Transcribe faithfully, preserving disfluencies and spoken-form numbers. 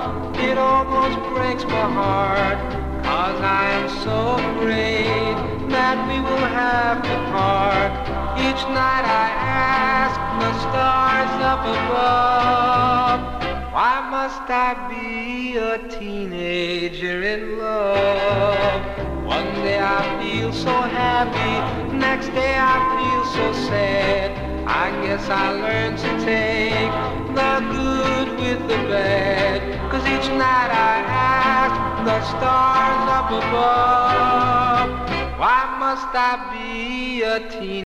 It almost breaks my heart, 'cause I am so afraid that we will have to part. Each night I ask the stars up above, why must I be a teenager in love? One day I feel so happy, next day I feel so sad. I guess I learned to take the good with the bad, 'cause each night I ask the stars up above, why must I be a teenager?